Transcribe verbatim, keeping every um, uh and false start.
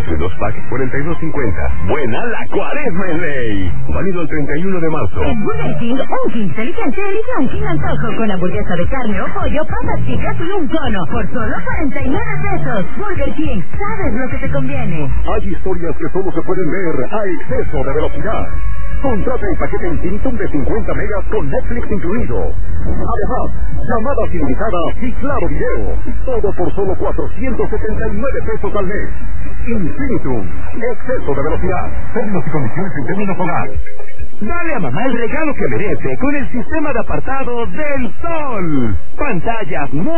de dos packs, cuarenta y dos cincuenta. ¡Buena la cuaresma en Ley! Válido el treinta y uno de marzo. En Burger King, un King inteligente elige un King antojo con hamburguesa de carne o pollo, papas chicas y un cono por solo cuarenta y nueve pesos. Burger King, sabes lo que te conviene. Hay historias que solo se pueden ver a exceso de velocidad. Contrata el paquete Infinitum de cincuenta megas con Netflix incluido. Además, llamadas ilimitadas y claro video. Todo por solo cuatrocientos setenta y nueve pesos al mes. Infinitum, exceso de velocidad. Términos y condiciones en términos hogar. Dale a mamá el regalo que merece con el sistema de apartado del Sol. Pantallas